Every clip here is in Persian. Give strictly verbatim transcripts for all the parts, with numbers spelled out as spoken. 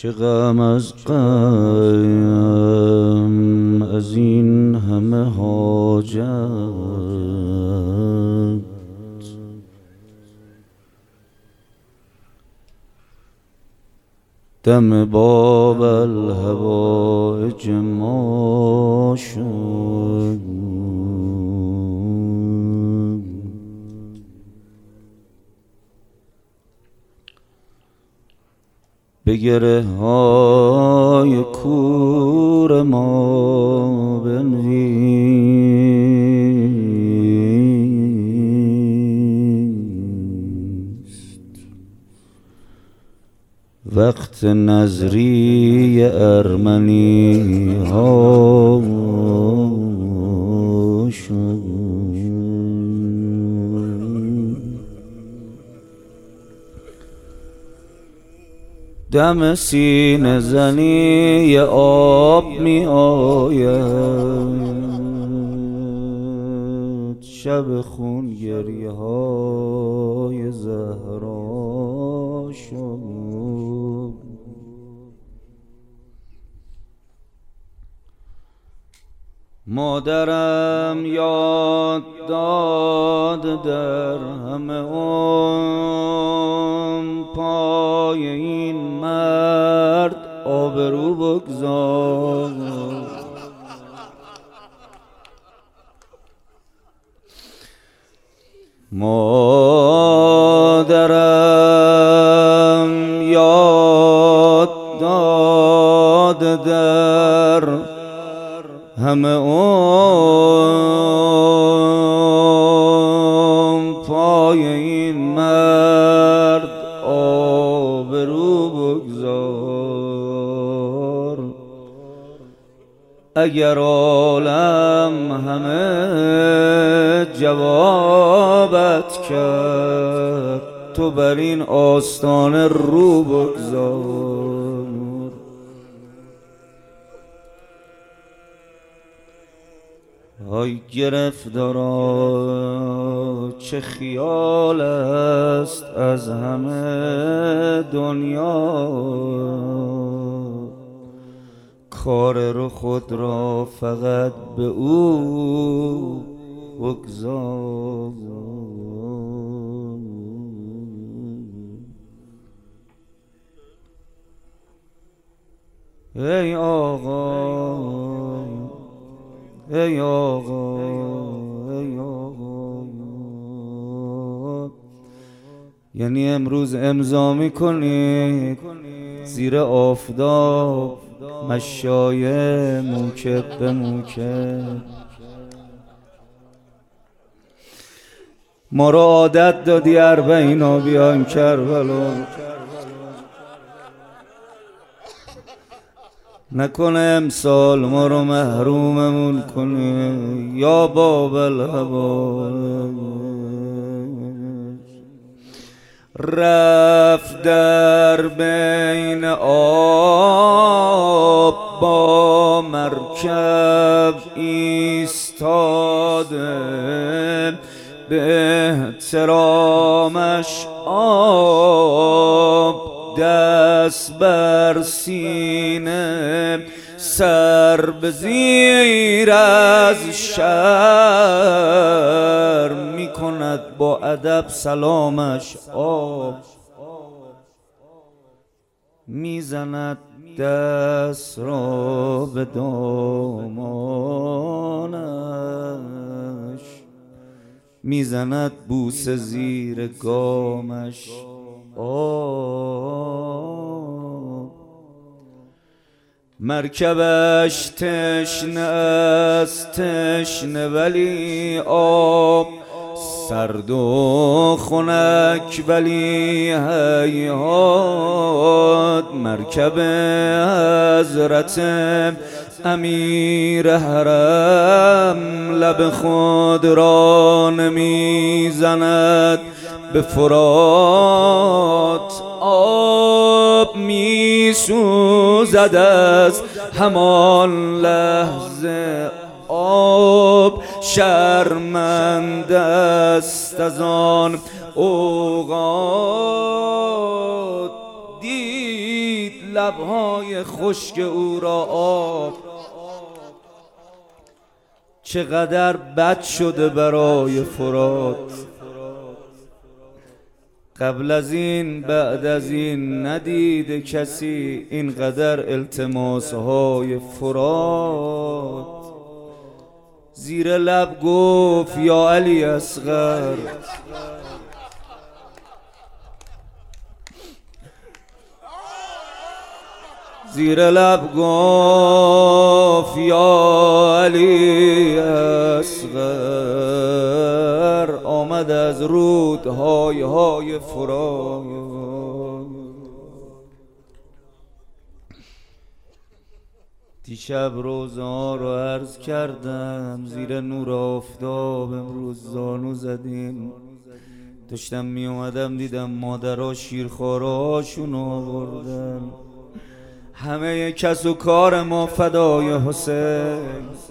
چه غم از غم از این همه حاجت، دم باب الحوائج ما شد. به گره های کور ما بنویس وقت نظری ارمنی ها شد. دم سینه زنی آب می آید، شب خون گریه های زهرا شد. مادرم یاد داد در همه اون پای این مرد آبرو بگذار. مادرم یاد داد در همه اون پای این مرد آبرو بگذار. اگر عالم همه جوابت کرد، تو بر این آستانه رو بگذار. ای گرفتارا چه خیال است از همه دنیا، کار رو خود را فقط به او بگذار. ای آقا، ای آقا، ای آقا، یعنی امروز امضا میکنید زیر آفتاب مشایه موکب به موکب. ما رو عادت دادی اربعینا بیایم کربلا، نکنه امسال ما رو محروممون کنه یا باب الحوائج. رفت در بین آب با مرکب ایستاده، به احترامش آب دست بر سینه، سر به زیر از شرم می کند با ادب سلامش آب. می زند دست را به دامانش، می زند بوسه زیر گامش آب. مرکبش تشنه است تشنه ولی آب، سرد و خنک ولی هیهات. مرکب حضرت امیر حرم لب خود را نمیزند به فرات، آب می سوزد از همان لحظه. آب شرمنده است از آن اوقات، دید لبهای خشک او را آب، چقدر بد شده برای فرات. قبل از این بعد از این ندیده کسی اینقدر التماس های فرات. زیر لب گفت یا علی اصغر، زیر لب گفت یا علی اصغر، آمد از رودهای های فرات. دیشب روزه ها رو عرض کردم، زیر نور آفتاب امروز زانو زدیم. داشتم می اومدم دیدم مادرها شیرخوارهاشون آوردن. همه کس و کار ما فدای حسین،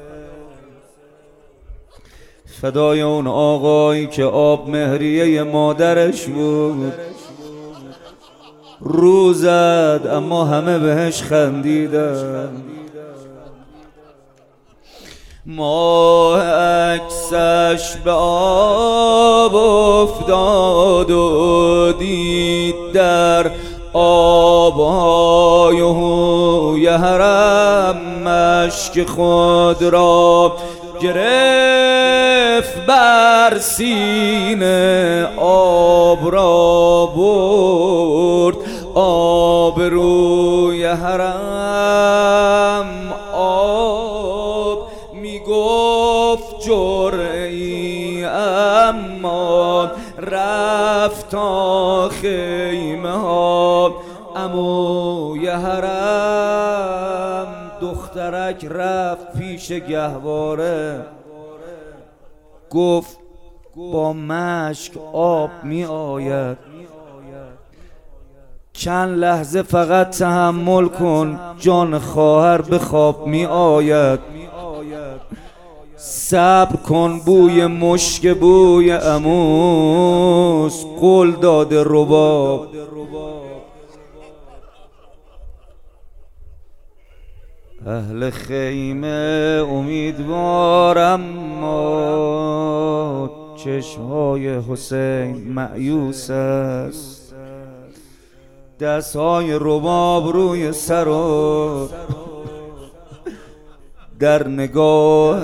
فدای اون آقایی که آب مهریه مادرش بود. رو زد اما همه بهش خندیدن. ماه عکسش به آب افتاد و دید در آبهای هوی حرم مشک خود را گرفت بر سینه، آب را برد آب روی حرم. آب میگفت جرعی اما رفت تا خیمه ها. عموی حرم دخترک رفت پیش گهواره، گفت با مشک آب می آید، چند لحظه فقط تحمل کن، جان خواهر به خواب می آید. صبر کن بوی مشک بوی عموست، قول داده رباب. اهل خیمه امیدوار اما چشمهای حسین مأیوس است. دستهای رباب روی سر و در نگاه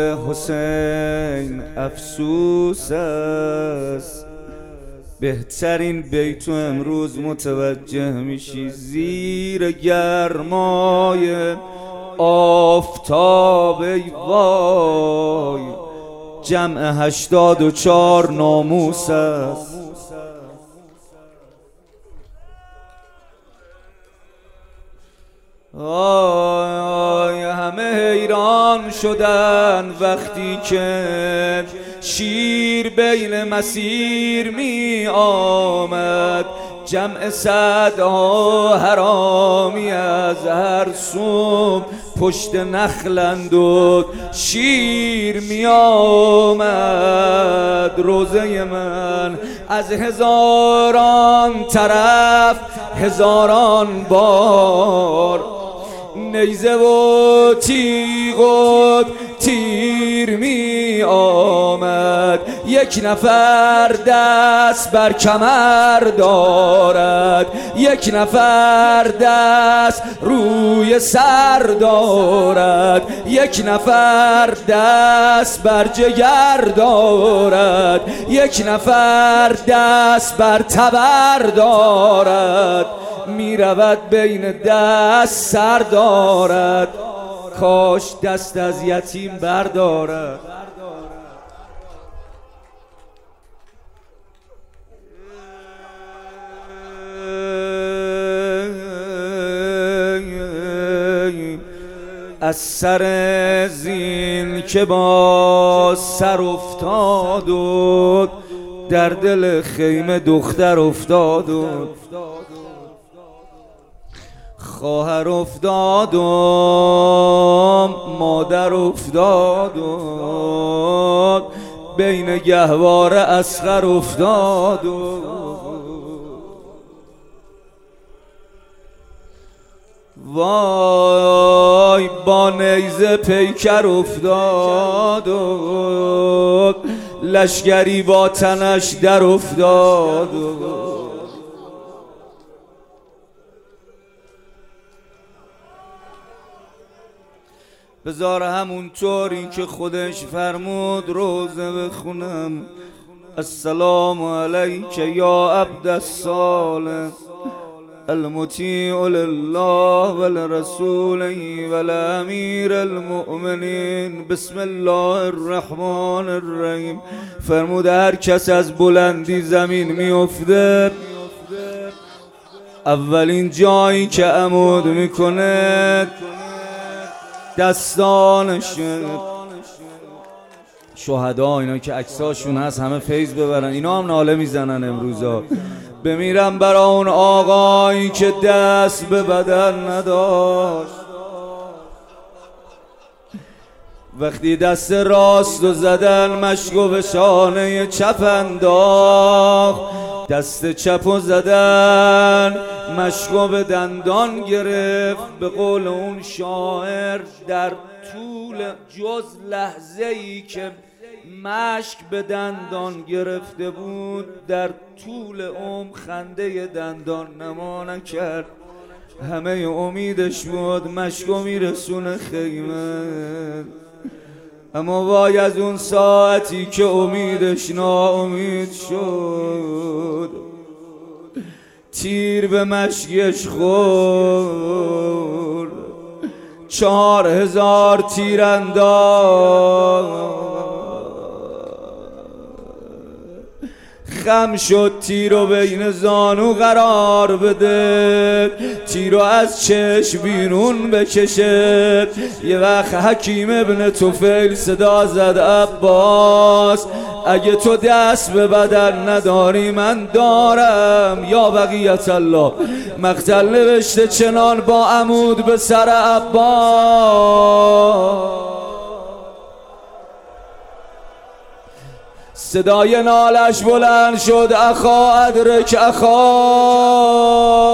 حسین افسوس است. بهترین بیتو امروز متوجه میشی، زیر گرمای آفتاب ای وای، جمع هشتاد و چار ناموس است. آی همه حیران شدن وقتی که شیر بین مسیر می آمد. جمع صدها حرامی از هر سو پشت نخلند و شیر می آمد. روزه من از هزاران طرف هزاران بار، نیزه و تیغ و تیر می آمد. یک نفر دست بر کمر دارد، یک نفر دست روی سر دارد، یک نفر دست بر جگر دارد، یک نفر دست بر تبر دارد. می رود بین دست سر دارد، کاش دست از یتیم بردارد. از سر زین که با سر افتاد و در دل خیمه دختر افتاد و خواهر افتاد و مادر افتاد و بین گهواره اصغر افتاد و وای با نیزه پیکر افتاد و لشگری با تنش در افتاد و بذار همونطوری که خودش فرمود روزه بخونم. السلام علیک یا عبد الصالح المطیع لله ولرسوله ولامیر المؤمنین. بسم الله الرحمن الرحیم. فرموده هر کس از بلندی زمین میفته اولین جایی که عمود میکنه دستانشه. شهدا اینا که عکساشون هست همه فیض ببرن، اینا هم ناله میزنن امروزا. بمیرم برا اون آقایی که دست به بدن نداشت، وقتی دست راست و زدن مشکو به شانه چپ انداخت، دست چپ و زدن مشکو به دندان گرفت. به قول اون شاعر در طول جز لحظه ای که مشک به دندان گرفته بود در طول عمر خنده دندان نما نکرد. همه امیدش بود مشکو میرسونه خیمه، اما وای از اون ساعتی که امیدش ناامید شد، تیر به مشکش خورد، چهار هزار تیر انداخت. خم شد تیرو بین زانو قرار بده، تیرو از چشم بیرون بکشه. یه وقت حکیم ابن طفیل صدا زد عباس اگه تو دست به بدن نداری من دارم. یا بقیت الله مقتل نوشته چنان با عمود به سر عباس. صدای نالش بلند شد اخا ادرک اخا.